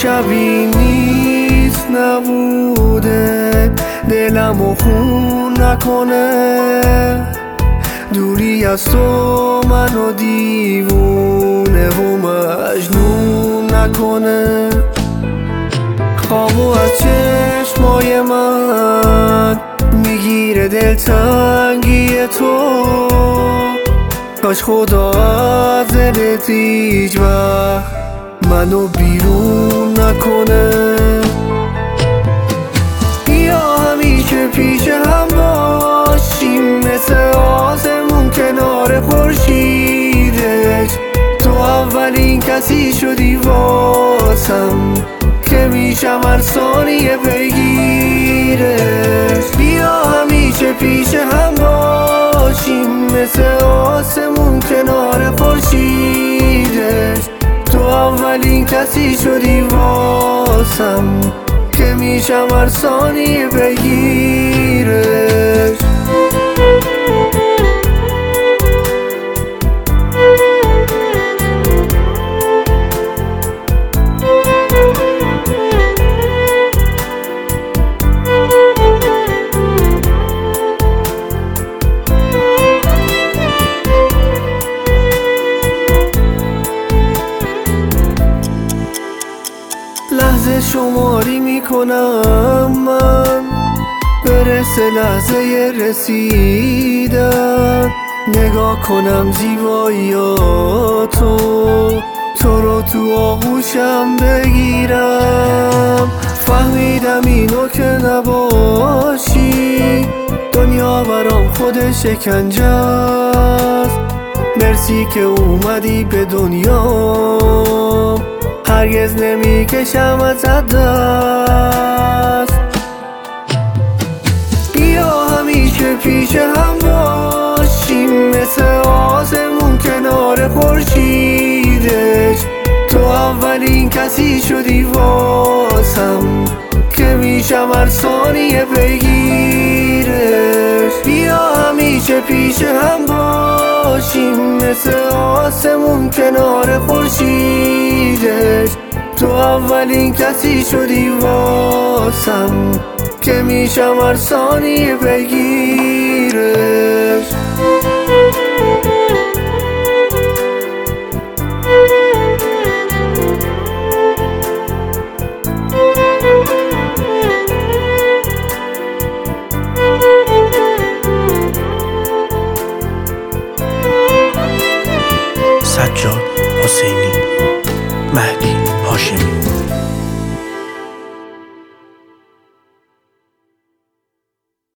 شبی نیست نبوده دلمو خون نکنه، دوری از تو منو دیوونه و مجنون نکنه. خوابو از چشمای من میگیره دلتنگی تو، کاش خدا از دلت هیچ وقت منو بیرون نکنه. بیا همیشه پیش هم باشیم، مثل آسمون کنار خورشیدش. تو اولین کسی شدی واسم که میشم هر ثانیه پیگیرش. بیا همیشه پیش هم باشیم، مثل آسمون کنار خورشیدش. تو اولین کسی شدی واسم که میشم هر ثانیه پیگیرش. لحظه شماری میکنم من، برسه لحظه رسیدن. نگاه کنم زیباییاتو، تو رو تو آغوشم بگیرم. فهمیدم اینو که نباشی دنیا برام خود شکنجه است. مرسی که اومدی به دنیا، هرگز نمیکشم ازت دست. بیا همیشه پیش هم باشیم، مثل آسمون کنار خورشیدش. تو اولین کسی شدی واسم که میشم هر ثانیه پیگیرش. بیا همیشه پیش هم باشیم، مثل آسمون کنار خورشیدش. تو اولین کسی شدی واسم که میشم هر ثانیه پیگیرش. سجاد حسینی، مهدی هاشمی.